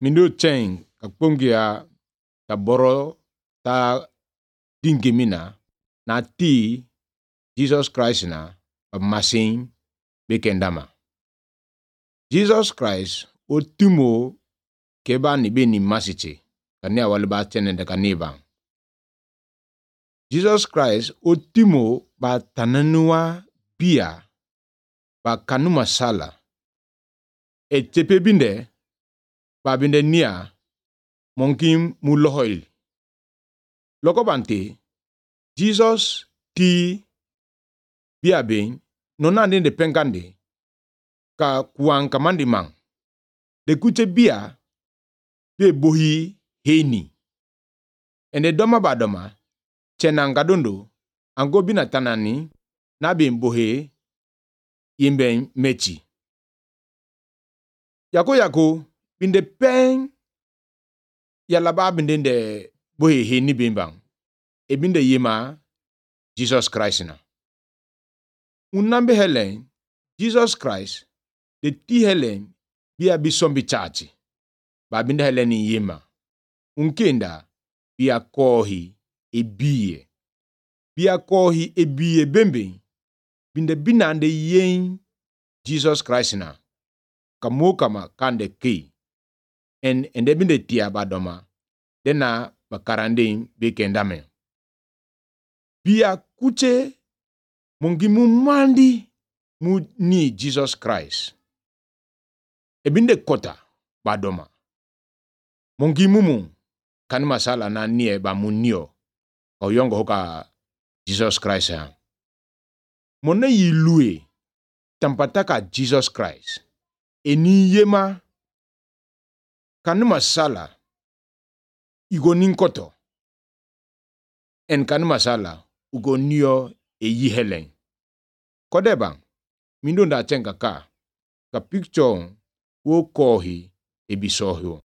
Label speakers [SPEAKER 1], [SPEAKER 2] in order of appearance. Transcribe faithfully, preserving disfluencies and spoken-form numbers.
[SPEAKER 1] Mindo cheng kakpungia ta boro ta dingimina na ti Jesus Christ na masing bekendama. Jesus Christ o timo keba ni be ni masiche kania waliba chene de kaniba. Jesus Christ o timo ba tananua bia ba kanuma sala e tepe binde ba binde nia monkim mulohoil. Loko bante Jesus ti bia ben nonande de pengande ka kuang kamandi mang de kuche bia be bohi heini ene doma ba doma chenanga dondo ango bina tanani na ben bohe yimben mechi yako yako binde peng yalaba binde de bohe heini bimbang e binde yema Jesus Christ na unambe helen Jesus Christ de ti helen bia bisombi chachi ba binde helen yema unkenda bia kohi ebie bia kohi ebie bembe binde binande yen Jesus Christ na kamo kama kande ki en ende binde tia badoma dena bakarande bekendame bia kuche mongimu mandi mu ni Jesus Christ ebinde kota badoma mongimu mu kan masala na nie ba munio o yongo hoka Jesus Christ ha mona yilue tampataka Jesus Christ eni yema kan masala igonin koto en kan masala ugonio e yihelen kodeba mindo nda chenga ka ka picture wo kohi ebisohyo